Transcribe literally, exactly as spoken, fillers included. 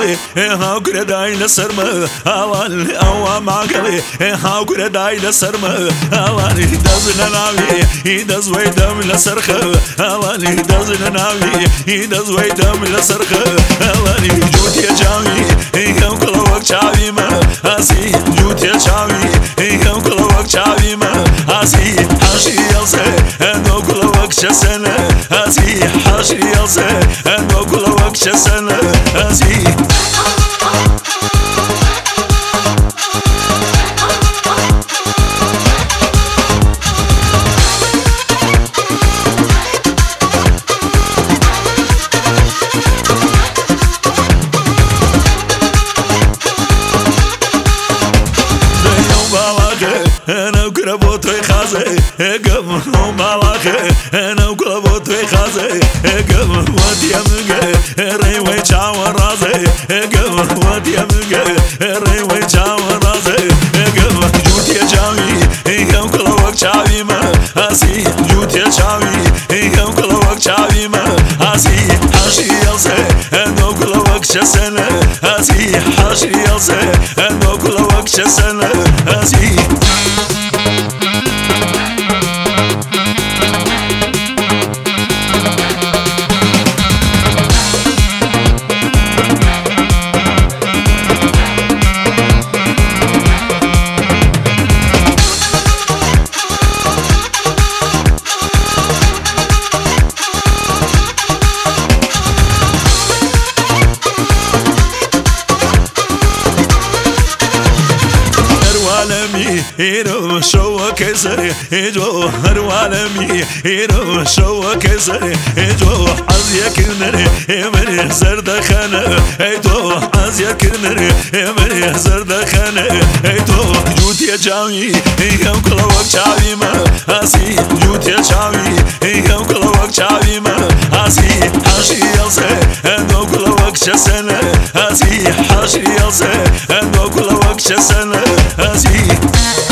معقلي ها كرداي لسرما اوان او معقلي ها كرداي لسرما اوان دزنا ناوي دز ويدم لسرخه اوان دزنا ناوي دز ويدم لسرخه اوان جوت يا جاوي هم كل وقت شاوي ما اسي جوت يا شاوي هم كل وقت شاوي ما اسي حاشي يلسه انو كل وقت شسنه اسي حاشي يلسه انو كل وقت شسنه اسي أنا وكربوت ويخازي قم ومالاخي أنا وكربوت ويخازي قم ودي أمقى ري ويشاور رازي قم ودي أمقى ري ويشاور رازي قم جوت يا جاوي قم كل وقت شاوي ما أسي جوت يا شاوي قم كل وقت شاوي ما أسي حاشي يلسي أنو كل وقت شسنة أسي حاشي يلسي أنو كل وقت شسنة أسي إيرو شو كسر إجو هروالمي إيرو شو كسر إجو عزيا كنر إمر زرد خانة إيتو عزيا كنر إمر زرد خانة إيتو جوت يا جاوي إيهم كل وقت شاوي ما أسي جوت يا شاوي إيهم كل وقت شاوي ما أسي حاشي يلسه أنو كل وقت شسنة أسي حاشي يلسه أنو كل وقت شسنة أسي